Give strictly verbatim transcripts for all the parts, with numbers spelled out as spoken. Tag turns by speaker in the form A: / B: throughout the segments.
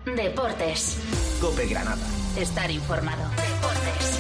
A: Deportes.
B: COPE Granada.
A: Estar informado. Deportes.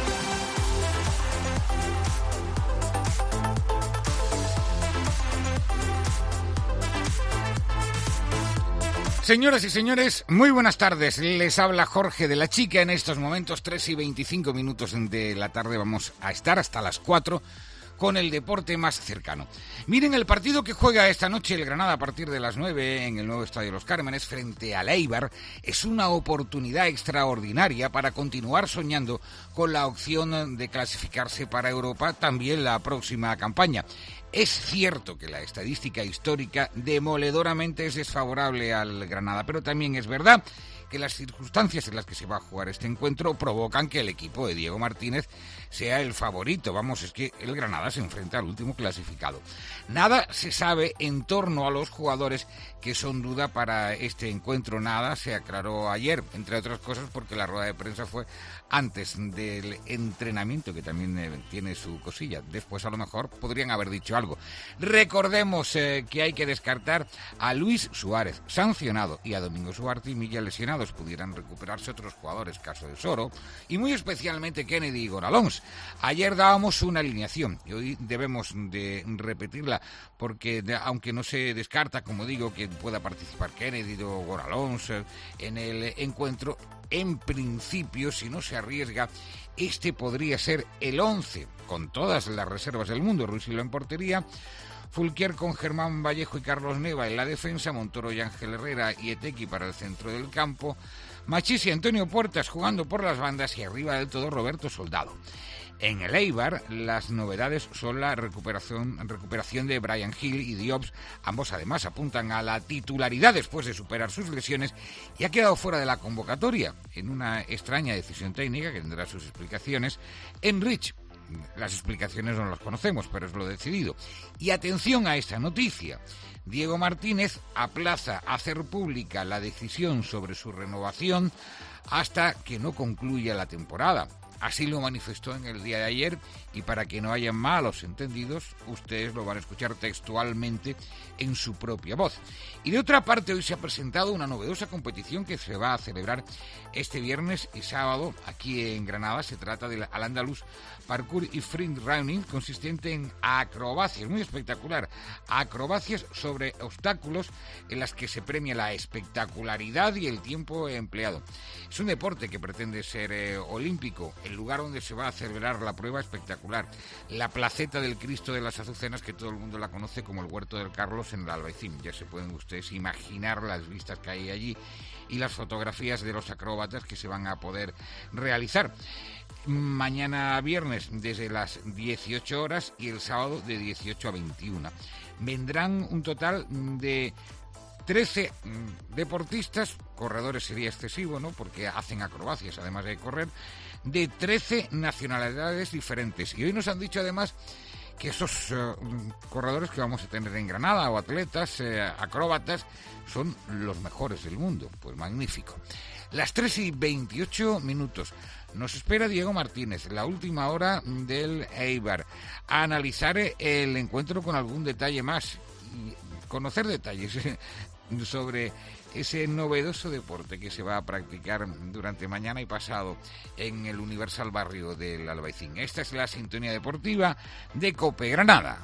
C: Señoras y señores, muy buenas tardes. Les habla Jorge de la Chica. En estos momentos, tres y veinticinco minutos de la tarde, vamos a estar hasta las cuatro con el deporte más cercano. Miren, el partido que juega esta noche el Granada a partir de las nueve en el nuevo Estadio Los Cármenes frente al Eibar es una oportunidad extraordinaria para continuar soñando con la opción de clasificarse para Europa también la próxima campaña. Es cierto que la estadística histórica demoledoramente es desfavorable al Granada, pero también es verdad que las circunstancias en las que se va a jugar este encuentro provocan que el equipo de Diego Martínez sea el favorito. Vamos, es que el Granada se enfrenta al último clasificado. Nada se sabe en torno a los jugadores que son duda para este encuentro. Nada se aclaró ayer, entre otras cosas porque la rueda de prensa fue antes del entrenamiento, que también eh, tiene su cosilla. Después a lo mejor podrían haber dicho algo. Recordemos eh, que hay que descartar a Luis Suárez, sancionado, y a Domingo Suartimilla, lesionados. Pudieran recuperarse otros jugadores, caso de Soro, y muy especialmente Kennedy y Goralons. Ayer dábamos una alineación y hoy debemos de repetirla porque de, aunque no se descarta, como digo, que pueda participar Kennedy o Goralons eh, en el encuentro, en principio, si no se arriesga, este podría ser el once, con todas las reservas del mundo. Rusilo en portería, Fulquier con Germán Vallejo y Carlos Neva en la defensa, Montoro y Ángel Herrera y Etequi para el centro del campo, Machís y Antonio Puertas jugando por las bandas y arriba del todo Roberto Soldado. En el Eibar, las novedades son la recuperación, recuperación de Brian Hill y Diop. Ambos además apuntan a la titularidad después de superar sus lesiones y ha quedado fuera de la convocatoria en una extraña decisión técnica que tendrá sus explicaciones Enrich. Las explicaciones no las conocemos, pero es lo decidido. Y atención a esta noticia. Diego Martínez aplaza hacer pública la decisión sobre su renovación hasta que no concluya la temporada. Así lo manifestó en el día de ayer y para que no haya malos entendidos, ustedes lo van a escuchar textualmente en su propia voz. Y de otra parte, hoy se ha presentado una novedosa competición que se va a celebrar este viernes y sábado aquí en Granada. Se trata del Al-Andalus Parkour y Free Running, consistente en acrobacias, muy espectacular, acrobacias sobre obstáculos en las que se premia la espectacularidad y el tiempo empleado. Es un deporte que pretende ser eh, olímpico. El lugar donde se va a celebrar la prueba espectacular, la placeta del Cristo de las Azucenas, que todo el mundo la conoce como el Huerto del Carlos en el Albaicín. Ya se pueden ustedes imaginar las vistas que hay allí y las fotografías de los acróbatas que se van a poder realizar. Mañana viernes desde las dieciocho horas y el sábado de dieciocho a veintiuna. Vendrán un total de trece deportistas, corredores sería excesivo, ¿no?, porque hacen acrobacias además de correr, de trece nacionalidades diferentes. Y hoy nos han dicho además que esos uh, corredores que vamos a tener en Granada, o atletas, eh, acróbatas, son los mejores del mundo. Pues magnífico. Las tres y veintiocho minutos. Nos espera Diego Martínez, la última hora del Eibar, a analizar el encuentro con algún detalle más y conocer detalles sobre ese novedoso deporte que se va a practicar durante mañana y pasado en el Universal Barrio del Albaicín. Esta es la sintonía deportiva de COPE Granada.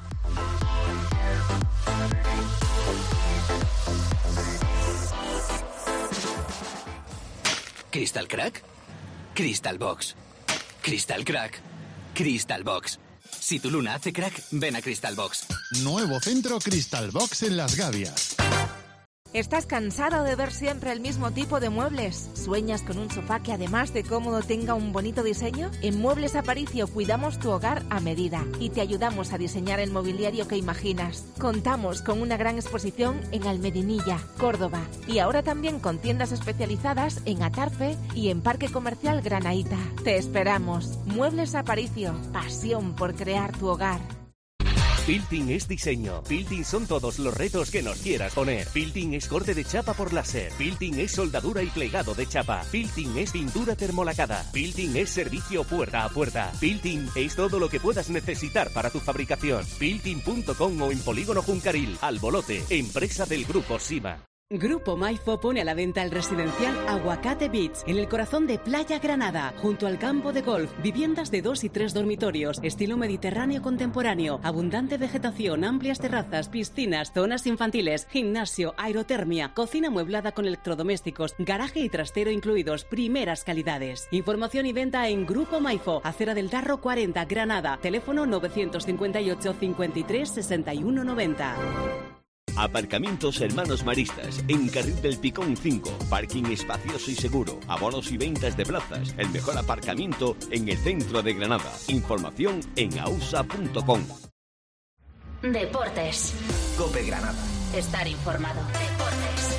B: ¿Crystal Crack? Crystal Box. Crystal Crack. Crystal Box. Si tu luna hace crack, ven a Crystal Box.
D: Nuevo centro Crystal Box en Las Gavias.
E: ¿Estás cansado de ver siempre el mismo tipo de muebles? ¿Sueñas con un sofá que además de cómodo tenga un bonito diseño? En Muebles Aparicio cuidamos tu hogar a medida y te ayudamos a diseñar el mobiliario que imaginas. Contamos con una gran exposición en Almedinilla, Córdoba, y ahora también con tiendas especializadas en Atarfe y en Parque Comercial Granaíta. Te esperamos. Muebles Aparicio, pasión por crear tu hogar.
F: Building es diseño. Building son todos los retos que nos quieras poner. Building es corte de chapa por láser. Building es soldadura y plegado de chapa. Building es pintura termolacada. Building es servicio puerta a puerta. Building es todo lo que puedas necesitar para tu fabricación. Building punto com o en Polígono Juncaril, Albolote, empresa del Grupo Sima.
G: Grupo Maifo pone a la venta el residencial Aguacate Beach, en el corazón de Playa Granada, junto al campo de golf. Viviendas de dos y tres dormitorios, estilo mediterráneo contemporáneo, abundante vegetación, amplias terrazas, piscinas, zonas infantiles, gimnasio, aerotermia, cocina amueblada con electrodomésticos, garaje y trastero incluidos, primeras calidades. Información y venta en Grupo Maifo, Acera del Darro cuarenta, Granada, teléfono novecientos cincuenta y ocho, cincuenta y tres, sesenta y uno noventa.
F: Aparcamientos Hermanos Maristas, en Carril del Picón cinco, parking espacioso y seguro, abonos y ventas de plazas, el mejor aparcamiento en el centro de Granada. Información en ausa punto com.
A: Deportes.
B: Cope Granada.
A: Estar informado. Deportes.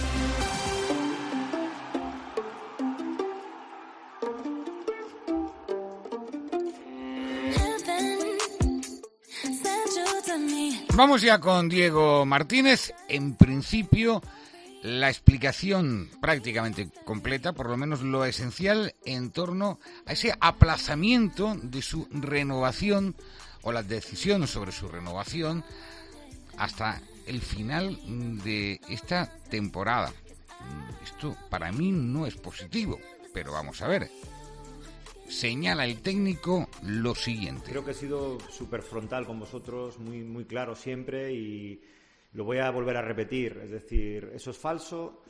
C: Vamos ya con Diego Martínez. En principio, la explicación prácticamente completa, por lo menos lo esencial, en torno a ese aplazamiento de su renovación o la decisión sobre su renovación hasta el final de esta temporada. Esto para mí no es positivo, pero vamos a ver. Señala el técnico lo siguiente.
H: Creo que he sido súper frontal con vosotros, muy, muy claro siempre, y lo voy a volver a repetir. Es decir, eso es falso.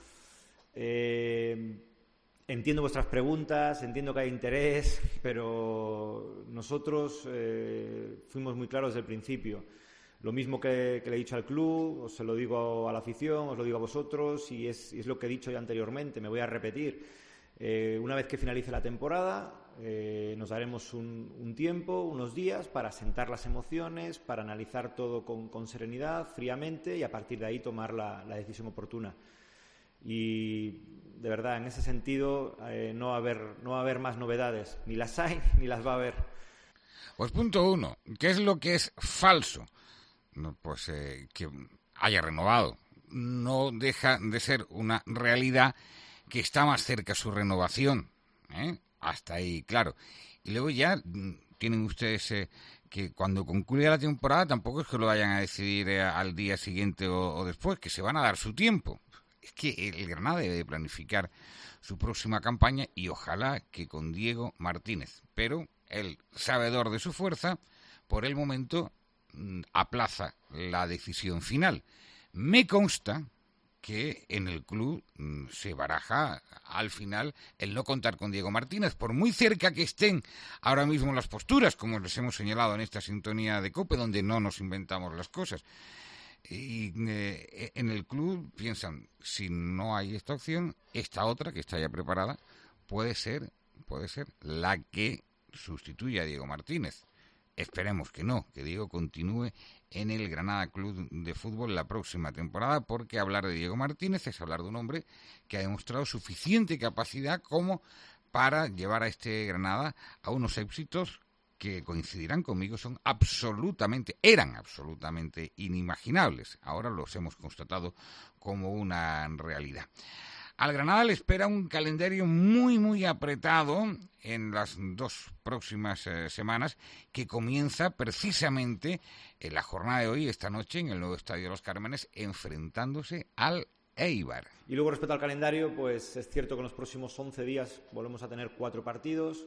H: Eh, entiendo vuestras preguntas, entiendo que hay interés, pero nosotros eh, fuimos muy claros desde el principio. Lo mismo que, que le he dicho al club, os se lo digo a la afición, os lo digo a vosotros, y es, y es lo que he dicho ya anteriormente, me voy a repetir. Eh, una vez que finalice la temporada, eh, nos daremos un, un tiempo, unos días, para sentar las emociones, para analizar todo con, con serenidad, fríamente, y a partir de ahí tomar la, la decisión oportuna. Y de verdad, en ese sentido, eh, no va a haber, no va a haber más novedades, ni las hay ni las va a haber.
C: Pues punto uno, ¿qué es lo que es falso? No, pues eh, que haya renovado. No deja de ser una realidad que está más cerca su renovación, ¿eh? Hasta ahí, claro. Y luego ya tienen ustedes eh, que cuando concluya la temporada tampoco es que lo vayan a decidir eh, al día siguiente o, o después, que se van a dar su tiempo. Es que el Granada debe planificar su próxima campaña y ojalá que con Diego Martínez. Pero el sabedor de su fuerza, por el momento, aplaza la decisión final. Me consta que en el club mmm, se baraja al final el no contar con Diego Martínez, por muy cerca que estén ahora mismo las posturas, como les hemos señalado en esta sintonía de COPE, donde no nos inventamos las cosas. Y eh, en el club piensan, si no hay esta opción, esta otra, que está ya preparada, puede ser, puede ser la que sustituya a Diego Martínez. Esperemos que no, que Diego continúe en el Granada Club de Fútbol la próxima temporada, porque hablar de Diego Martínez es hablar de un hombre que ha demostrado suficiente capacidad como para llevar a este Granada a unos éxitos que coincidirán conmigo, son absolutamente, eran absolutamente inimaginables. Ahora los hemos constatado como una realidad. Al Granada le espera un calendario muy, muy apretado en las dos próximas eh, semanas, que comienza precisamente en la jornada de hoy, esta noche, en el nuevo Estadio de los Cármenes, enfrentándose al Eibar.
H: Y luego, respecto al calendario, pues es cierto que en los próximos once días volvemos a tener cuatro partidos.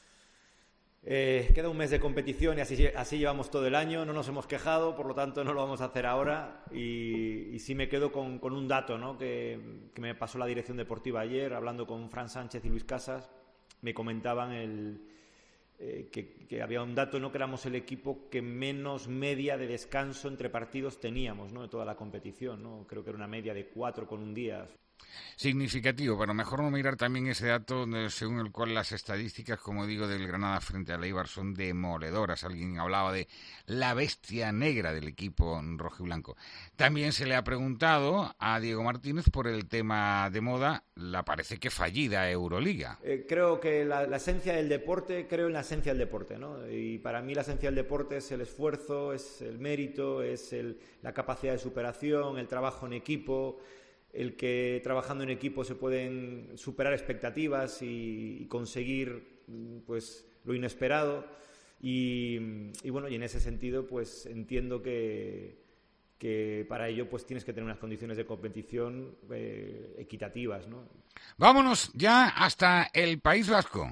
H: Eh, queda un mes de competición y así, así llevamos todo el año, no nos hemos quejado, por lo tanto no lo vamos a hacer ahora, y, y sí me quedo con, con un dato, ¿no? que, que me pasó la dirección deportiva ayer, hablando con Fran Sánchez y Luis Casas, me comentaban el, eh, que, que había un dato, ¿no? que éramos el equipo que menos media de descanso entre partidos teníamos, ¿no? de toda la competición, ¿no? Creo que era una media de cuatro con un día.
C: Significativo, pero mejor no mirar también ese dato según el cual las estadísticas, como digo, del Granada frente al Eibar son demoledoras. Alguien hablaba de la bestia negra del equipo rojiblanco. También se le ha preguntado a Diego Martínez por el tema de moda, la parece que fallida Euroliga.
H: Eh, creo que la, la esencia del deporte, creo en la esencia del deporte, ¿no? Y para mí la esencia del deporte es el esfuerzo, es el mérito, es el, la capacidad de superación, el trabajo en equipo, el que trabajando en equipo se pueden superar expectativas y, y conseguir pues lo inesperado, y, y bueno, y en ese sentido pues entiendo que, que para ello pues tienes que tener unas condiciones de competición eh, equitativas, ¿no?
C: Vámonos ya hasta el País Vasco.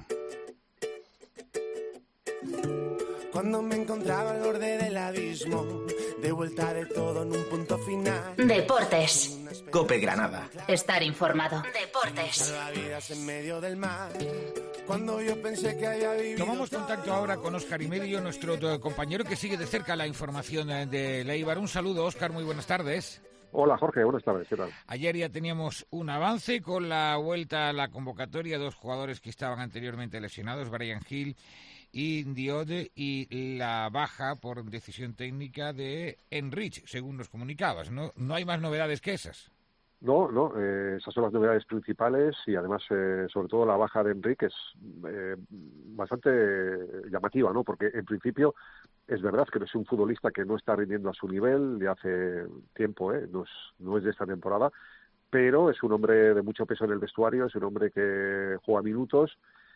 I: Cuando me encontraba al borde del abismo, de vuelta de todo en un punto final.
A: Deportes.
J: COPE Granada.
A: Estar informado. Deportes.
I: Salvavidas en medio del mar. Cuando yo pensé que había vivido.
C: Tomamos contacto ahora con Óscar Imedio, nuestro compañero que sigue de cerca la información de Eibar. Un saludo, Óscar, muy buenas tardes.
K: Hola, Jorge, buenas tardes, ¿qué tal?
C: Ayer ya teníamos un avance con la vuelta a la convocatoria, dos jugadores que estaban anteriormente lesionados, Brian Hill y Diode, y la baja por decisión técnica de Enrich, según nos comunicabas, ¿no? No hay más novedades que esas.
K: No, no, eh, esas son las novedades principales y además, eh, sobre todo la baja de Enrique es eh, bastante llamativa, ¿no? Porque en principio es verdad que es un futbolista que no está rindiendo a su nivel de hace tiempo, ¿eh? No es, no es de esta temporada, pero es un hombre de mucho peso en el vestuario, es un hombre que juega minutos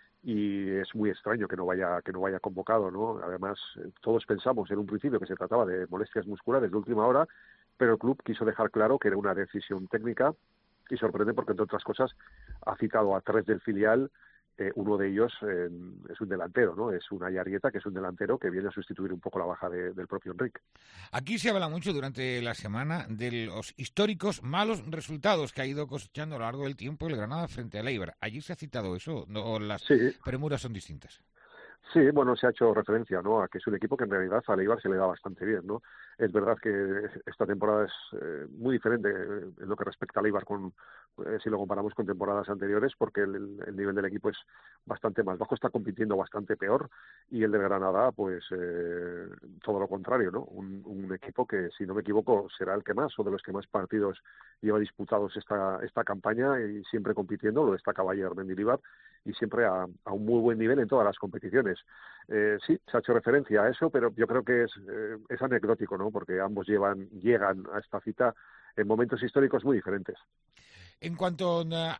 K: y es muy extraño que no vaya que no vaya convocado, ¿no? Además, todos pensamos en un principio que se trataba de molestias musculares de última hora, pero el club quiso dejar claro que era una decisión técnica y sorprende porque, entre otras cosas, ha citado a tres del filial. Eh, uno de ellos eh, es un delantero, ¿no? Es Unai Arrieta, que es un delantero que viene a sustituir un poco la baja de, del propio Enrique.
C: Aquí se habla mucho durante la semana de los históricos malos resultados que ha ido cosechando a lo largo del tiempo el Granada frente al Eibar. ¿Allí se ha citado eso o las sí. premuras son distintas?
K: Sí, bueno, se ha hecho referencia, ¿no?, a que es un equipo que en realidad al Eibar se le da bastante bien, ¿no? Es verdad que esta temporada es eh, muy diferente en lo que respecta al Eibar con, eh, si lo comparamos con temporadas anteriores, porque el, el nivel del equipo es bastante más bajo, está compitiendo bastante peor, y el de Granada, pues eh, todo lo contrario, ¿no? Un, un equipo que, si no me equivoco, será el que más o de los que más partidos lleva disputados esta esta campaña y siempre compitiendo, lo destaca Bayer Mendilibar, y siempre a, a un muy buen nivel en todas las competiciones. Eh, sí, se ha hecho referencia a eso, pero yo creo que es, eh, es anecdótico, ¿no? Porque ambos llevan llegan a esta cita en momentos históricos muy diferentes.
C: En cuanto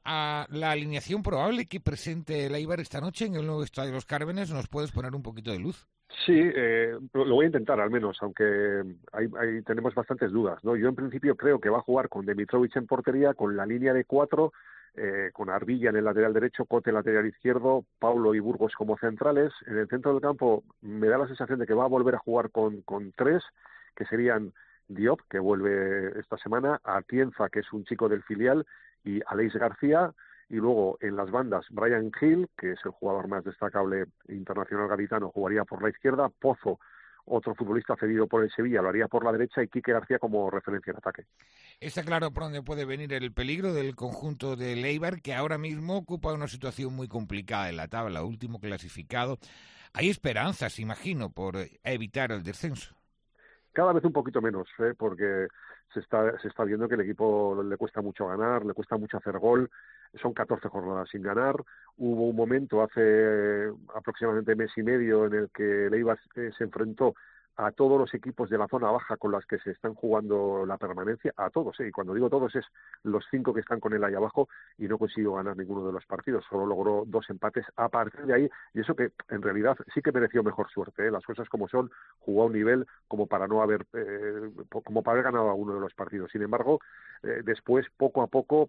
C: a la alineación probable que presente el Eibar esta noche en el nuevo estadio de los Cármenes, ¿nos puedes poner un poquito de luz?
K: Sí, eh, lo voy a intentar al menos, aunque hay, hay, tenemos bastantes dudas, ¿no? Yo en principio creo que va a jugar con Demitrovic en portería, con la línea de cuatro, eh, con Arbilla en el lateral derecho, Cote en el lateral izquierdo, Paulo y Burgos como centrales. En el centro del campo me da la sensación de que va a volver a jugar con, con tres, que serían Diop, que vuelve esta semana, Atienza, que es un chico del filial, y Aleix García. Y luego en las bandas, Brian Hill, que es el jugador más destacable internacional gaditano, jugaría por la izquierda, Pozo, otro futbolista cedido por el Sevilla, lo haría por la derecha, y Quique García como referencia en ataque.
C: Está claro por dónde puede venir el peligro del conjunto del Eibar, que ahora mismo ocupa una situación muy complicada en la tabla, último clasificado. Hay esperanzas, imagino, por evitar el descenso.
K: Cada vez un poquito menos, ¿eh? Porque se está se está viendo que el equipo le cuesta mucho ganar, le cuesta mucho hacer gol. Son catorce jornadas sin ganar. Hubo un momento hace aproximadamente mes y medio en el que el Eibar se enfrentó a todos los equipos de la zona baja con las que se están jugando la permanencia, a todos, ¿eh? Y cuando digo todos es los cinco que están con él ahí abajo, y no consiguió ganar ninguno de los partidos, solo logró dos empates a partir de ahí, y eso que en realidad sí que mereció mejor suerte, ¿eh? Las cosas como son, jugó a un nivel como para no haber eh, como para haber ganado alguno de los partidos. Sin embargo, eh, después, poco a poco,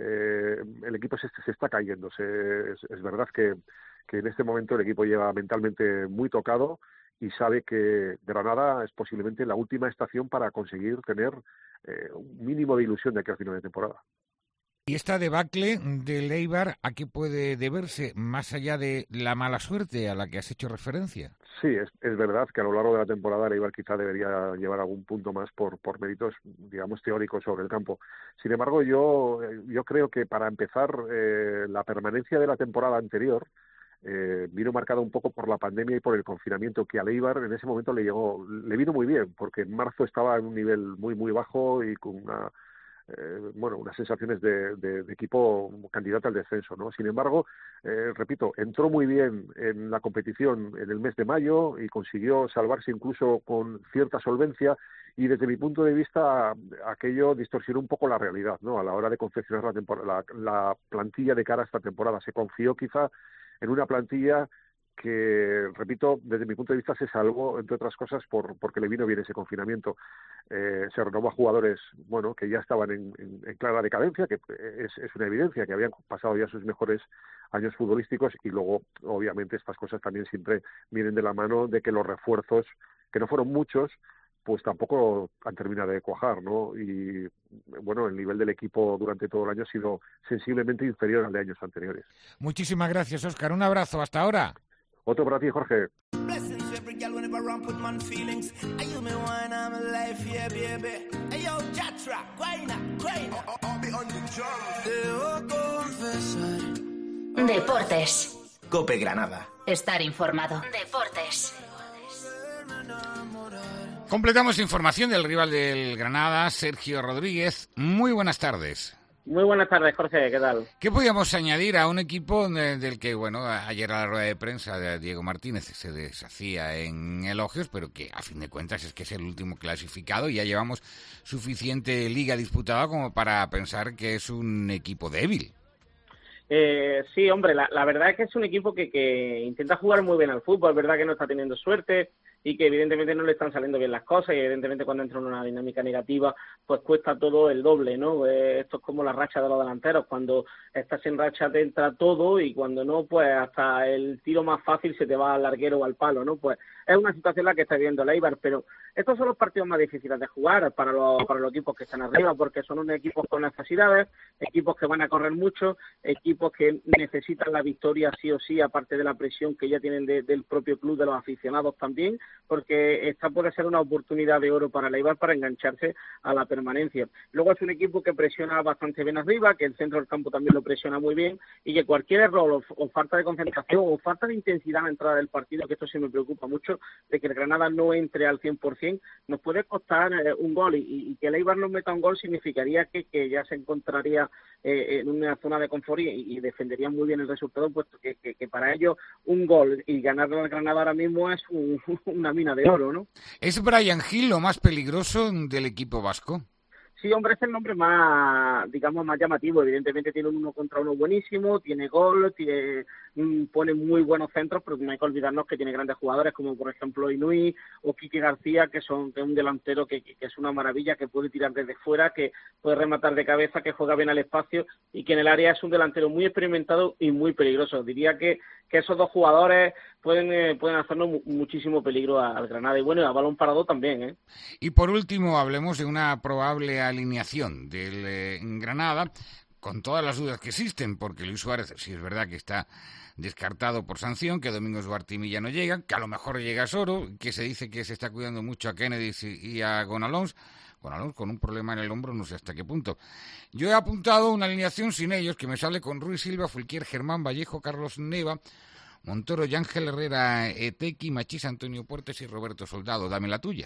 K: eh, el equipo se, se está cayendo. Se, es, es verdad que, que en este momento el equipo lleva mentalmente muy tocado, y sabe que Granada es posiblemente la última estación para conseguir tener eh, un mínimo de ilusión de aquí al final de temporada.
C: ¿Y esta debacle del Eibar a qué puede deberse, más allá de la mala suerte a la que has hecho referencia?
K: Sí, es, es verdad que a lo largo de la temporada el Eibar quizá debería llevar algún punto más por, por méritos, digamos, teóricos sobre el campo. Sin embargo, yo, yo creo que para empezar, eh, la permanencia de la temporada anterior Eh, vino marcada un poco por la pandemia y por el confinamiento, que a Eibar en ese momento le llegó, le vino muy bien, porque en marzo estaba en un nivel muy muy bajo y con una eh, bueno unas sensaciones de, de, de equipo candidato al descenso, ¿no? Sin embargo, eh, repito, entró muy bien en la competición en el mes de mayo y consiguió salvarse incluso con cierta solvencia, y desde mi punto de vista aquello distorsionó un poco la realidad, ¿no? A la hora de confeccionar la, temporada, la, la plantilla de cara a esta temporada. Se confió quizá en una plantilla que, repito, desde mi punto de vista se salvó, entre otras cosas, por porque le vino bien ese confinamiento. Eh, se renovó a jugadores, bueno, que ya estaban en, en, en clara decadencia, que es, es una evidencia, que habían pasado ya sus mejores años futbolísticos, y luego, obviamente, estas cosas también siempre vienen de la mano de que los refuerzos, que no fueron muchos, pues tampoco han terminado de cuajar, ¿no? Y, bueno, el nivel del equipo durante todo el año ha sido sensiblemente inferior al de años anteriores.
C: Muchísimas gracias, Óscar. Un abrazo. Hasta ahora.
K: Otro para ti, Jorge.
A: Deportes.
J: COPE Granada.
A: Estar informado. Deportes.
C: Completamos información del rival del Granada, Sergio Rodríguez. Muy buenas tardes.
L: Muy buenas tardes, Jorge, ¿qué tal?
C: ¿Qué podíamos añadir a un equipo del que, bueno, ayer a la rueda de prensa de Diego Martínez se deshacía en elogios, pero que a fin de cuentas es que es el último clasificado y ya llevamos suficiente liga disputada como para pensar que es un equipo débil?
L: Eh, sí, hombre, la, la verdad es que es un equipo que, que intenta jugar muy bien al fútbol, es verdad que no está teniendo suerte y que evidentemente no le están saliendo bien las cosas, y evidentemente cuando entra en una dinámica negativa pues cuesta todo el doble, ¿no? Eh, esto es como la racha de los delanteros, cuando estás en racha te entra todo y cuando no, pues hasta el tiro más fácil se te va al larguero o al palo, ¿no? Pues es una situación la que está viviendo el Eibar, pero estos son los partidos más difíciles de jugar para los, para los equipos que están arriba, porque son unos equipos con necesidades, equipos que van a correr mucho, equipos que necesitan la victoria sí o sí, aparte de la presión que ya tienen de, del propio club, de los aficionados también, porque esta puede ser una oportunidad de oro para el Eibar para engancharse a la permanencia. Luego es un equipo que presiona bastante bien arriba, que el centro del campo también lo presiona muy bien, y que cualquier error o, o falta de concentración o falta de intensidad en la entrada del partido, que esto sí me preocupa mucho, de que el Granada no entre al cien por ciento, nos puede costar eh, un gol, y, y que el Eibar no meta un gol significaría que, que ya se encontraría eh, en una zona de confort y, y defendería muy bien el resultado, puesto que, que, que para ellos un gol y ganar al Granada ahora mismo es un, una mina de oro, ¿no?
C: ¿Es Bryan Gil lo más peligroso del equipo vasco?
L: Sí, hombre, es el nombre más, digamos, más llamativo. Evidentemente tiene un uno contra uno buenísimo, tiene gol, tiene, pone muy buenos centros, pero no hay que olvidarnos que tiene grandes jugadores como, por ejemplo, Inui o Quique García, que son que es un delantero que, que es una maravilla, que puede tirar desde fuera, que puede rematar de cabeza, que juega bien al espacio y que en el área es un delantero muy experimentado y muy peligroso. Diría que, que esos dos jugadores pueden eh, pueden hacernos mu- muchísimo peligro al Granada y bueno, y a balón parado también, ¿eh?
C: Y por último, hablemos de una probable alineación del eh, Granada, con todas las dudas que existen, porque Luis Suárez, sí es verdad que está descartado por sanción, que Domingos Duarte ya no llega, que a lo mejor llega Soro, que se dice que se está cuidando mucho a Kennedy y a Gonalons, Gonalons con un problema en el hombro, no sé hasta qué punto. Yo he apuntado una alineación sin ellos, que me sale con Ruiz Silva, Fulquier, Germán Vallejo, Carlos Neva, Montoro, Yángel Herrera, Etequi, Machís, Antonio Puertes y Roberto Soldado. Dame la tuya.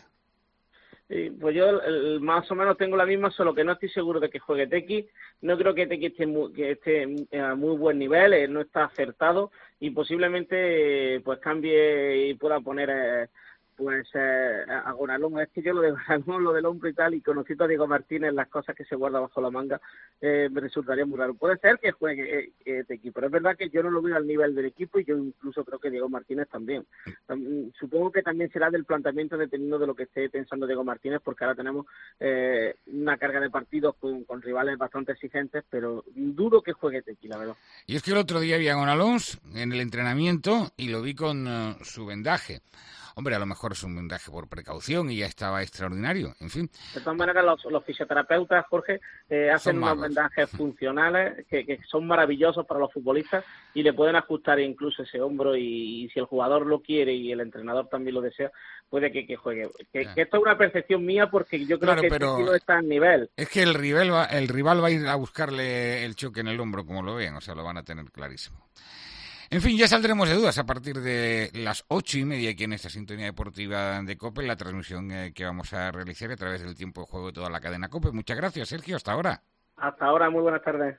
L: Sí, pues yo el, más o menos tengo la misma, solo que no estoy seguro de que juegue Tequi. No creo que Tequi esté, muy, que esté a muy buen nivel, eh, no está acertado y posiblemente eh, pues cambie y pueda poner eh, pues eh, a Gonalón. Es que yo lo de Gonalón, lo del hombro y tal, y conociendo a Diego Martínez, las cosas que se guarda bajo la manga, eh, me resultaría muy raro. Puede ser que juegue eh, eh, Tequi, pero es verdad que yo no lo veo al nivel del equipo y yo incluso creo que Diego Martínez también. También supongo que también será del planteamiento dependiendo de lo que esté pensando Diego Martínez, porque ahora tenemos eh, una carga de partidos con, con rivales bastante exigentes, pero dudo que juegue Tequi, la verdad.
C: Y es que el otro día vi a Gonalón en el entrenamiento y lo vi con uh, su vendaje. Hombre, a lo mejor es un vendaje por precaución y ya estaba extraordinario, en fin.
L: De todas maneras, los, los fisioterapeutas, Jorge, eh, hacen unos vendajes funcionales que, que son maravillosos para los futbolistas y le pueden ajustar incluso ese hombro y, y si el jugador lo quiere y el entrenador también lo desea, puede que, que juegue. Que, yeah. que esto es una percepción mía porque yo creo
C: claro,
L: que
C: pero
L: este tío está en nivel.
C: Es que el rival, va, el rival va a ir a buscarle el choque en el hombro, como lo vean, o sea, lo van a tener clarísimo. En fin, ya saldremos de dudas a partir de las ocho y media aquí en esta sintonía deportiva de COPE, la transmisión eh, que vamos a realizar a través del tiempo de juego de toda la cadena COPE. Muchas gracias, Sergio. Hasta ahora.
L: Hasta ahora, muy buenas tardes.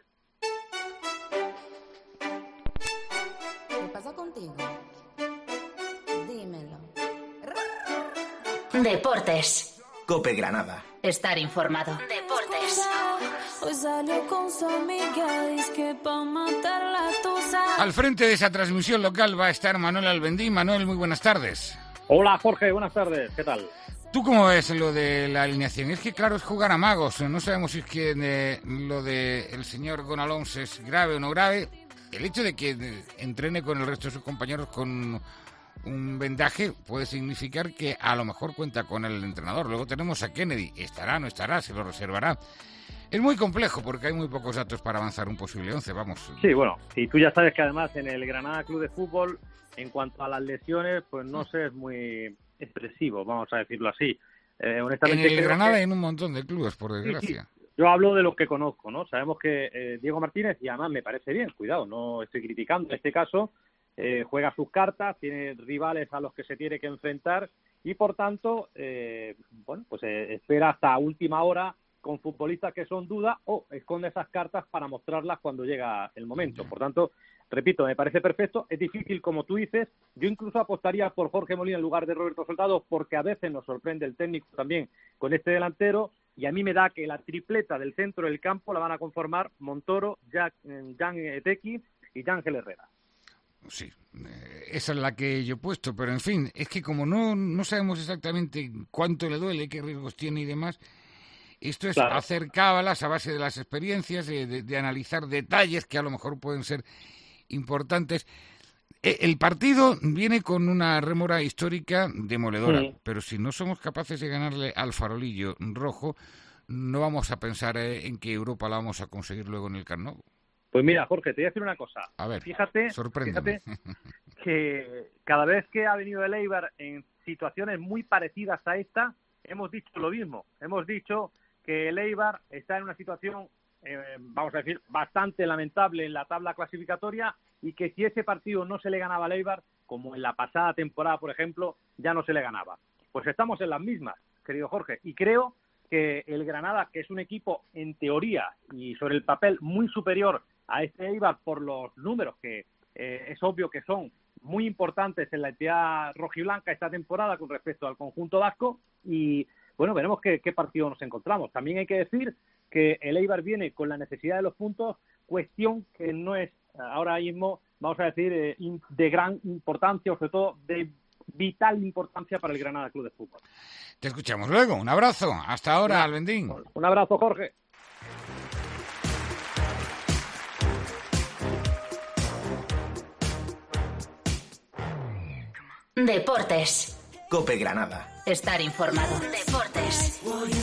M: ¿Qué pasa contigo? Dímelo.
A: Deportes.
J: COPE Granada.
A: Estar informado. Deportes.
N: Hoy salió con su amiga, dice que pa' matar la tusa.
C: Al frente de esa transmisión local va a estar Manuel Albendín. Manuel, muy buenas tardes.
J: Hola Jorge, buenas tardes, ¿qué tal?
C: ¿Tú cómo ves lo de la alineación? Es que claro, es jugar a magos. No sabemos si es que eh, lo del señor Gonalons es grave o no grave. El hecho de que eh, entrene con el resto de sus compañeros con un vendaje puede significar que a lo mejor cuenta con el entrenador. Luego tenemos a Kennedy. Estará, no estará, se lo reservará. Es muy complejo porque hay muy pocos datos para avanzar un posible once, vamos.
J: Sí, bueno, y tú ya sabes que además en el Granada Club de Fútbol, en cuanto a las lesiones, pues no sé, es muy expresivo, vamos a decirlo así. Eh, honestamente,
C: en el
J: creo
C: Granada
J: que...
C: hay en un montón de clubes, por desgracia.
J: Sí, sí. Yo hablo de los que conozco, ¿no? Sabemos que eh, Diego Martínez, y además me parece bien, cuidado, no estoy criticando. En este caso, eh, juega sus cartas, tiene rivales a los que se tiene que enfrentar y, por tanto, eh, bueno, pues eh, espera hasta última hora con futbolistas que son duda o esconde esas cartas para mostrarlas cuando llega el momento. Por tanto, repito, me parece perfecto. Es difícil, como tú dices. Yo incluso apostaría por Jorge Molina en lugar de Roberto Soldado, porque a veces nos sorprende el técnico también con este delantero, y a mí me da que la tripleta del centro del campo la van a conformar Montoro, Jack, Jan Etequi y Ángel Herrera.
C: Sí, esa es la que yo he puesto, pero en fin, es que como no, no sabemos exactamente cuánto le duele, qué riesgos tiene y demás, esto es claro. Hacer cábalas a base de las experiencias, de, de, de analizar detalles que a lo mejor pueden ser importantes. El partido viene con una rémora histórica demoledora, sí. Pero si no somos capaces de ganarle al farolillo rojo, no vamos a pensar en que Europa la vamos a conseguir luego en el Camp Nou.
J: Pues mira, Jorge, te voy a decir una cosa.
C: A ver,
J: fíjate,
C: sorpréndeme.
J: Fíjate que cada vez que ha venido el Eibar en situaciones muy parecidas a esta, hemos dicho lo mismo. Hemos dicho que el Eibar está en una situación, eh, vamos a decir, bastante lamentable en la tabla clasificatoria, y que si ese partido no se le ganaba al Eibar, como en la pasada temporada, por ejemplo, ya no se le ganaba. Pues estamos en las mismas, querido Jorge, y creo que el Granada, que es un equipo en teoría y sobre el papel muy superior a este Eibar por los números que eh, es obvio que son muy importantes en la entidad rojiblanca esta temporada con respecto al conjunto vasco, y bueno, veremos qué, qué partido nos encontramos. También hay que decir que el Eibar viene con la necesidad de los puntos, cuestión que no es ahora mismo, vamos a decir, eh, de gran importancia, o sobre todo de vital importancia para el Granada Club de Fútbol.
C: Te escuchamos luego. Un abrazo. Hasta ahora, Albendín.
J: Un abrazo, Jorge.
A: Deportes.
N: COPE Granada.
A: Estar informado. Deportes.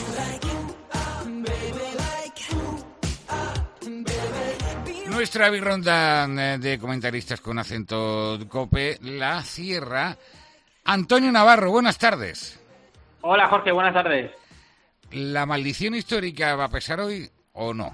C: Nuestra birronda de comentaristas con acento COPE la cierra Antonio Navarro. Buenas tardes.
O: Hola, Jorge, buenas tardes.
C: ¿La maldición histórica va a pesar hoy o no?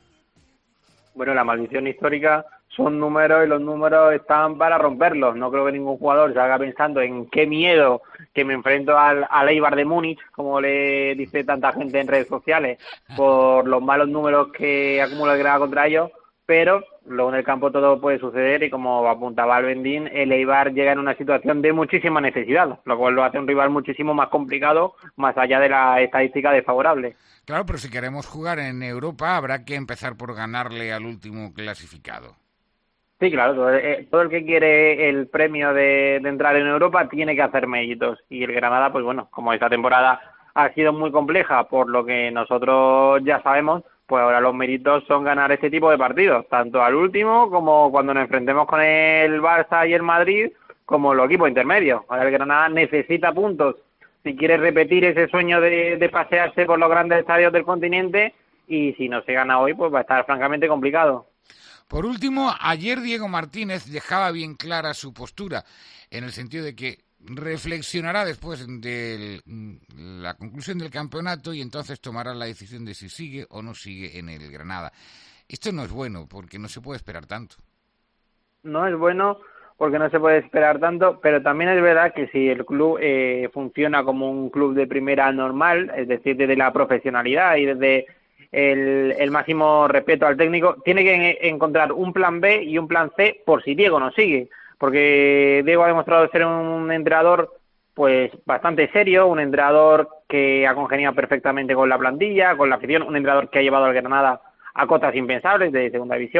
O: Bueno, la maldición histórica son números y los números están para romperlos. No creo que ningún jugador se haga pensando en qué miedo que me enfrento al, al Eibar de Múnich, como le dice tanta gente en redes sociales, por los malos números que acumula el Granada contra ellos. Pero luego en el campo todo puede suceder, y como apuntaba Albendín, el Eibar llega en una situación de muchísima necesidad, lo cual lo hace un rival muchísimo más complicado, más allá de la estadística desfavorable.
C: Claro, pero si queremos jugar en Europa habrá que empezar por ganarle al último clasificado.
O: Sí, claro, todo, eh, todo el que quiere el premio de, de entrar en Europa tiene que hacer méritos, y el Granada, pues bueno, como esta temporada ha sido muy compleja, por lo que nosotros ya sabemos, pues ahora los méritos son ganar este tipo de partidos, tanto al último como cuando nos enfrentemos con el Barça y el Madrid, como los equipos intermedios. Ahora el Granada necesita puntos si quiere repetir ese sueño de, de pasearse por los grandes estadios del continente, y si no se gana hoy, pues va a estar francamente complicado.
C: Por último, ayer Diego Martínez dejaba bien clara su postura, en el sentido de que reflexionará después de la conclusión del campeonato y entonces tomará la decisión de si sigue o no sigue en el Granada. Esto no es bueno porque no se puede esperar tanto.
O: No es bueno porque no se puede esperar tanto, pero también es verdad que si el club eh, funciona como un club de primera normal, es decir, desde la profesionalidad y desde el, el máximo respeto al técnico, tiene que encontrar un plan B y un plan C por si Diego no sigue. Porque Diego ha demostrado ser un entrenador pues bastante serio, un entrenador que ha congeniado perfectamente con la plantilla, con la afición, un entrenador que ha llevado al Granada a cotas impensables de segunda división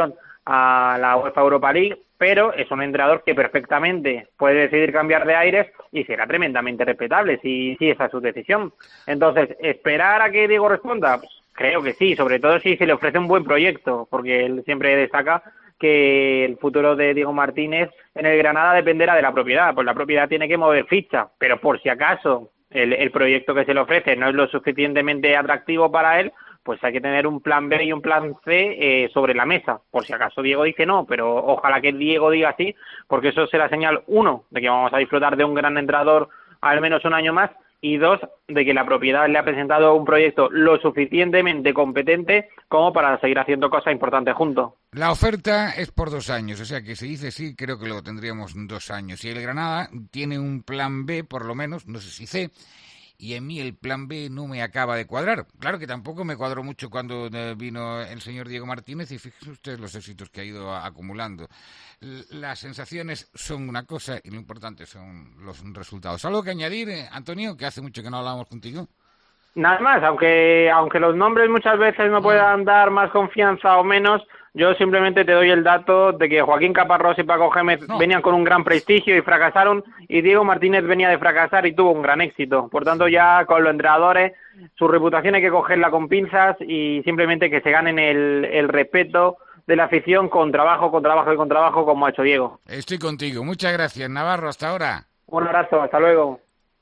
O: a la UEFA Europa League, pero es un entrenador que perfectamente puede decidir cambiar de aires y será tremendamente respetable si, si esa es su decisión. Entonces, ¿esperar a que Diego responda? Pues creo que sí, sobre todo si se le ofrece un buen proyecto, porque él siempre destaca que el futuro de Diego Martínez en el Granada dependerá de la propiedad, pues la propiedad tiene que mover ficha, pero por si acaso el, el proyecto que se le ofrece no es lo suficientemente atractivo para él, pues hay que tener un plan B y un plan C eh, sobre la mesa, por si acaso Diego dice no, pero ojalá que Diego diga sí, porque eso será señal, uno, de que vamos a disfrutar de un gran entrenador al menos un año más, y dos, de que la propiedad le ha presentado un proyecto lo suficientemente competente como para seguir haciendo cosas importantes juntos.
C: La oferta es por dos años, o sea que si dice sí, creo que lo tendríamos dos años. Y el Granada tiene un plan B, por lo menos, no sé si C, y en mí el plan B no me acaba de cuadrar. Claro que tampoco me cuadró mucho cuando vino el señor Diego Martínez y fíjense ustedes los éxitos que ha ido acumulando. Las sensaciones son una cosa y lo importante son los resultados. ¿Algo que añadir, Antonio, que hace mucho que no hablamos contigo?
O: Nada más, aunque aunque los nombres muchas veces no puedan dar más confianza o menos, yo simplemente te doy el dato de que Joaquín Caparrós y Paco Gémez no. venían con un gran prestigio y fracasaron, y Diego Martínez venía de fracasar y tuvo un gran éxito. Por tanto, ya con los entrenadores, su reputación hay que cogerla con pinzas y simplemente que se ganen el, el respeto de la afición con trabajo, con trabajo y con trabajo, como ha hecho Diego.
C: Estoy contigo. Muchas gracias, Navarro. Hasta ahora.
O: Un abrazo. Hasta luego.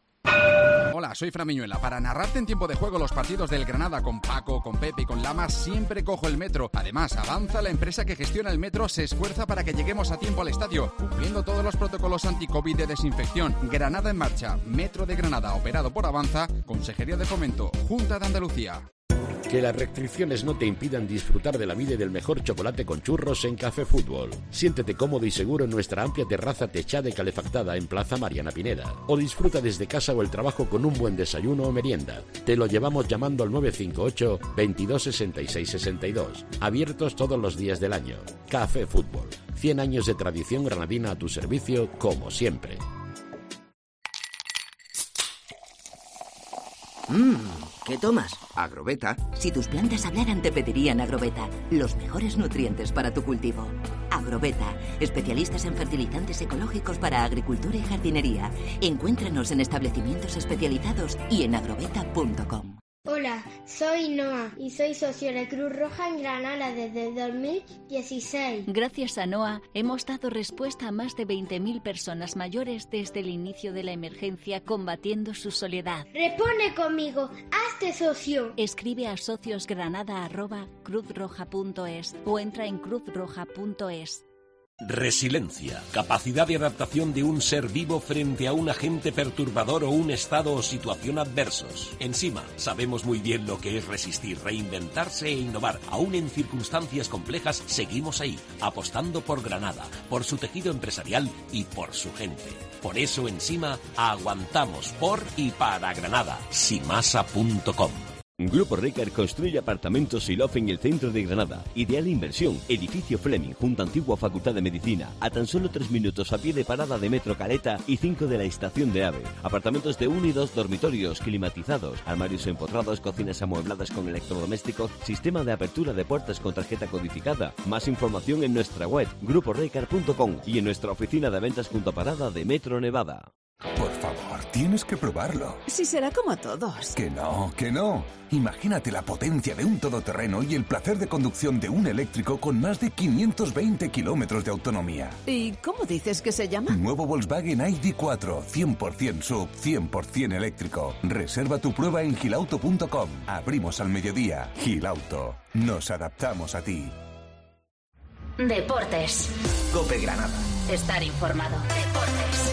N: Hola, soy Fran Miñuela. Para narrarte en tiempo de juego los partidos del Granada con Paco, con Pepe y con Lama, siempre cojo el metro. Además, Avanza, la empresa que gestiona el metro, se esfuerza para que lleguemos a tiempo al estadio, cumpliendo todos los protocolos anti-COVID de desinfección. Granada en marcha. Metro de Granada, operado por Avanza, Consejería de Fomento, Junta de Andalucía.
P: Que las restricciones no te impidan disfrutar de la vida y del mejor chocolate con churros en Café Fútbol. Siéntete cómodo y seguro en nuestra amplia terraza techada y calefactada en Plaza Mariana Pineda. O disfruta desde casa o el trabajo con un buen desayuno o merienda. Te lo llevamos llamando al nueve cinco ocho, veintidós, sesenta y seis, sesenta y dos. Abiertos todos los días del año. Café Fútbol. cien años de tradición granadina a tu servicio, como siempre.
Q: Mmm, ¿qué tomas?
R: Agrobeta.
Q: Si tus plantas hablaran, te pedirían Agrobeta. Los mejores nutrientes para tu cultivo. Agrobeta, especialistas en fertilizantes ecológicos para agricultura y jardinería. Encuéntranos en establecimientos especializados y en agrobeta punto com.
S: Hola, soy Noa y soy socio de Cruz Roja en Granada desde dos mil dieciséis.
T: Gracias a Noa hemos dado respuesta a más de veinte mil personas mayores desde el inicio de la emergencia combatiendo su soledad.
S: Responde conmigo, hazte socio.
T: Escribe a sociosgranada arroba cruzroja punto es o entra en cruzroja punto es.
F: Resiliencia, capacidad de adaptación de un ser vivo frente a un agente perturbador o un estado o situación adversos. En Sima, sabemos muy bien lo que es resistir, reinventarse e innovar. Aún en circunstancias complejas, seguimos ahí, apostando por Granada, por su tejido empresarial y por su gente. Por eso en Sima, aguantamos por y para Granada. simasa punto com.
U: Grupo Recar construye apartamentos y loft en el centro de Granada. Ideal inversión. Edificio Fleming, junto a antigua Facultad de Medicina. A tan solo tres minutos a pie de parada de Metro Caleta y cinco de la estación de AVE. Apartamentos de uno y dos dormitorios, climatizados, armarios empotrados, cocinas amuebladas con electrodomésticos, sistema de apertura de puertas con tarjeta codificada. Más información en nuestra web, grupo recar punto com, y en nuestra oficina de ventas junto a parada de Metro Nevada.
V: Por favor, tienes que probarlo.
W: Si será como todos.
V: Que no, que no. Imagínate la potencia de un todoterreno y el placer de conducción de un eléctrico con más de quinientos veinte kilómetros de autonomía.
W: ¿Y cómo dices que se llama?
V: Nuevo Volkswagen I D cuatro, cien por ciento sub, cien por ciento eléctrico. Reserva tu prueba en gilauto punto com. Abrimos al mediodía. Gilauto. Nos adaptamos a ti.
A: Deportes.
V: COPE Granada.
A: Estar informado. Deportes.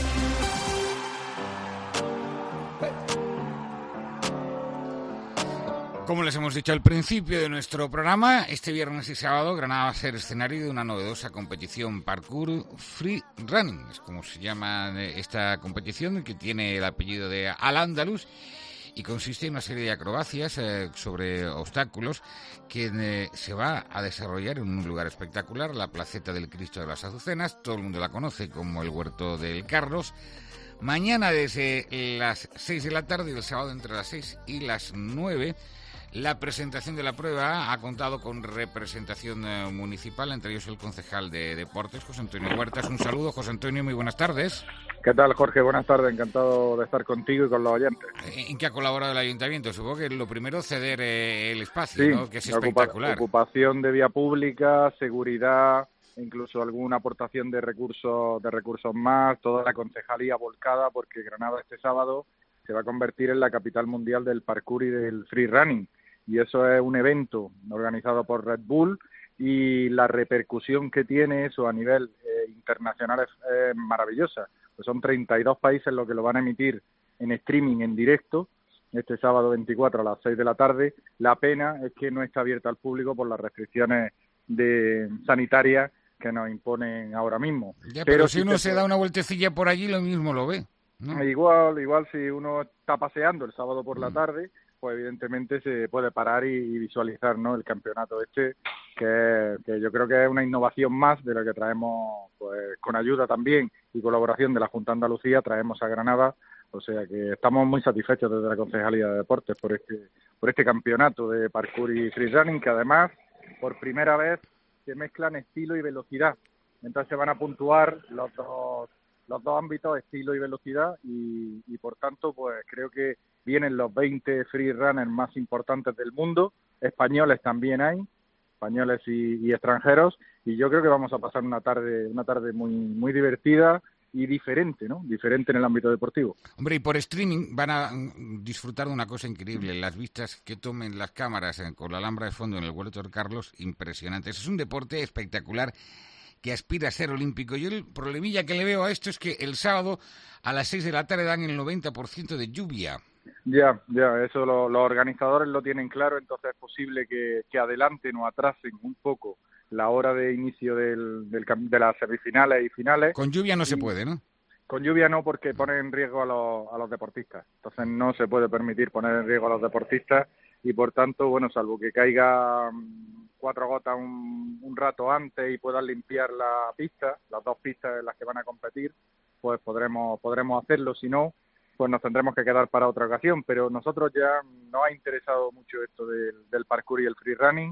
C: Como les hemos dicho al principio de nuestro programa, este viernes y sábado Granada va a ser escenario de una novedosa competición parkour free running. Es como se llama esta competición, que tiene el apellido de Al-Ándalus y consiste en una serie de acrobacias eh, sobre obstáculos que eh, se va a desarrollar en un lugar espectacular, la Placeta del Cristo de las Azucenas. Todo el mundo la conoce como el Huerto del Carlos. Mañana desde las seis de la tarde y el sábado entre las seis y las nueve, La presentación de la prueba ha contado con representación eh, municipal, entre ellos el concejal de Deportes, José Antonio Huertas. Un saludo, José Antonio, muy buenas tardes.
D: ¿Qué tal, Jorge? Buenas tardes, encantado de estar contigo y con los oyentes.
C: ¿En qué ha colaborado el Ayuntamiento? Supongo que lo primero ceder eh, el espacio,
D: sí,
C: ¿no? Que es
D: ocupa-
C: espectacular.
D: Ocupación de vía pública, seguridad, incluso alguna aportación de recursos, de recursos más, toda la concejalía volcada, porque Granada este sábado se va a convertir en la capital mundial del parkour y del free running. Y eso es un evento organizado por Red Bull y la repercusión que tiene eso a nivel eh, internacional es eh, maravillosa. Pues son treinta y dos países los que lo van a emitir en streaming, en directo, este sábado veinticuatro a las seis de la tarde. La pena es que no está abierta al público por las restricciones de sanitarias que nos imponen ahora mismo.
C: Ya, pero, pero si
D: sí
C: uno se
D: puede...
C: da una vueltecilla por allí, lo mismo lo ve, ¿no?
D: Igual, igual si uno está paseando el sábado por la tarde, pues evidentemente se puede parar y, y visualizar, ¿no?, el campeonato este, que, que yo creo que es una innovación más de la que traemos, pues con ayuda también y colaboración de la Junta de Andalucía, traemos a Granada. O sea que estamos muy satisfechos desde la Concejalía de Deportes por este por este campeonato de parkour y freerunning, que además por primera vez se mezclan estilo y velocidad. Entonces se van a puntuar los dos los dos ámbitos, estilo y velocidad, y, y por tanto pues creo que vienen los veinte freerunners más importantes del mundo, españoles también hay, españoles y, y extranjeros, y yo creo que vamos a pasar una tarde una tarde muy muy divertida y diferente, ¿no? Diferente en el ámbito deportivo.
C: Hombre, y por streaming van a disfrutar de una cosa increíble, las vistas que tomen las cámaras con la Alhambra de fondo en el Huerto de Carlos, impresionantes. Es un deporte espectacular que aspira a ser olímpico. Yo el problemilla que le veo a esto es que el sábado a las seis de la tarde dan el noventa por ciento de lluvia.
D: Ya, ya, eso lo, los organizadores lo tienen claro, entonces es posible que, que adelanten o atrasen un poco la hora de inicio del, del, de las semifinales y finales.
C: Con lluvia no
D: y,
C: se puede, ¿no?
D: Con lluvia no, porque pone en riesgo a los, a los deportistas. Entonces no se puede permitir poner en riesgo a los deportistas y, por tanto, bueno, salvo que caiga cuatro gotas un, un rato antes y puedan limpiar la pista, las dos pistas en las que van a competir, pues podremos podremos hacerlo. Si no, pues nos tendremos que quedar para otra ocasión. Pero nosotros ya nos ha interesado mucho esto del, del parkour y el freerunning,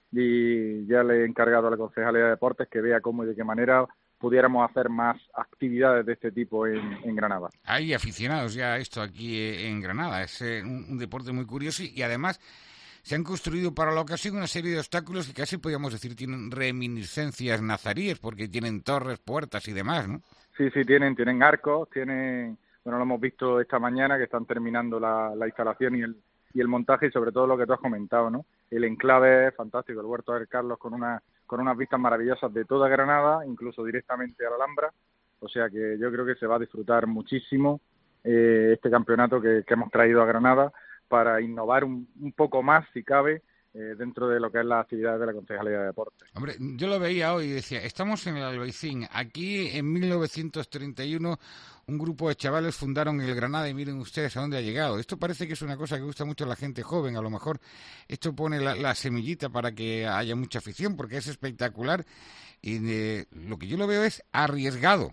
D: y ya le he encargado a la Concejalía de Deportes que vea cómo y de qué manera pudiéramos hacer más actividades de este tipo en, en Granada.
C: Hay aficionados ya a esto aquí en Granada, es eh, un, un deporte muy curioso, y además se han construido para la ocasión una serie de obstáculos que casi podríamos decir tienen reminiscencias nazaríes, porque tienen torres, puertas y demás, ¿no?
D: Sí, sí, tienen, tienen arcos, tienen, bueno, lo hemos visto esta mañana que están terminando la, la instalación y el, y el montaje, y sobre todo lo que tú has comentado, ¿no? El enclave es fantástico, el Huerto de Carlos con una con unas vistas maravillosas de toda Granada, incluso directamente a la Alhambra, o sea que yo creo que se va a disfrutar muchísimo eh, este campeonato que, que hemos traído a Granada para innovar un, un poco más, si cabe, eh, dentro de lo que es las actividades de la Concejalía de Deportes.
C: Hombre, yo lo veía hoy y decía, estamos en el Albaicín, aquí en mil novecientos treinta y uno un grupo de chavales fundaron el Granada y miren ustedes a dónde ha llegado. Esto parece que es una cosa que gusta mucho a la gente joven, a lo mejor esto pone la, la semillita para que haya mucha afición, porque es espectacular, y eh, lo que yo lo veo es arriesgado.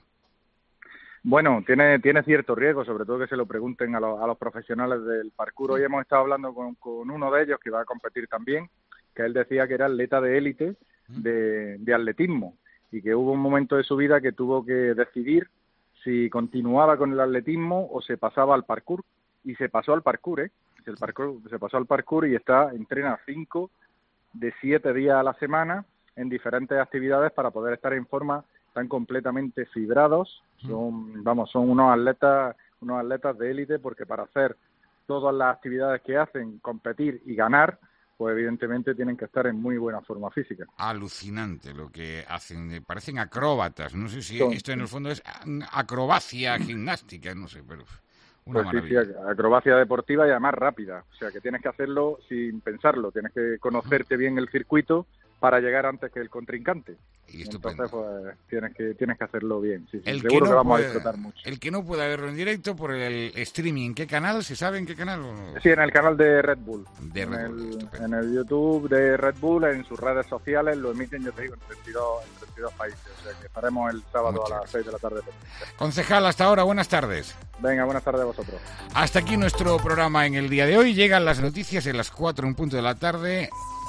D: Bueno, tiene tiene cierto riesgo, sobre todo que se lo pregunten a, los, a los profesionales del parkour. Hoy hemos estado hablando con, con uno de ellos que va a competir también, que él decía que era atleta de élite de, de atletismo, y que hubo un momento de su vida que tuvo que decidir si continuaba con el atletismo o se pasaba al parkour, y se pasó al parkour, ¿eh? El parkour, se pasó al parkour y está entrena cinco de siete días a la semana en diferentes actividades para poder estar en forma. Están completamente fibrados, son, vamos, son unos atletas, unos atletas de élite, porque para hacer todas las actividades que hacen, competir y ganar, pues evidentemente tienen que estar en muy buena forma física.
C: Alucinante lo que hacen, parecen acróbatas, no sé si
D: Son,
C: esto en el fondo es acrobacia gimnástica, no sé, pero una
D: pues
C: maravilla.
D: sí, sí, acrobacia deportiva y además rápida, o sea que tienes que hacerlo sin pensarlo, tienes que conocerte bien el circuito para llegar antes que el contrincante.
C: Y
D: entonces pues tienes que tienes que hacerlo bien. Sí, sí,
C: el
D: seguro que,
C: no
D: vamos
C: puede,
D: a disfrutar mucho.
C: El que no pueda verlo en directo por el streaming, ¿en qué canal? ¿Se sabe en qué canal?
D: Sí, en el canal de Red Bull.
C: De
D: en,
C: Red
D: el,
C: Bull
D: en el YouTube de Red Bull, en sus redes sociales, lo emiten, yo te digo, en treinta y dos, en treinta y dos países. O sea que estaremos el sábado Muchas a las gracias. seis de la tarde.
C: Concejal, hasta ahora, buenas tardes.
D: Venga, buenas tardes a vosotros.
C: Hasta aquí nuestro programa en el día de hoy. Llegan las noticias en las cuatro en punto de la tarde.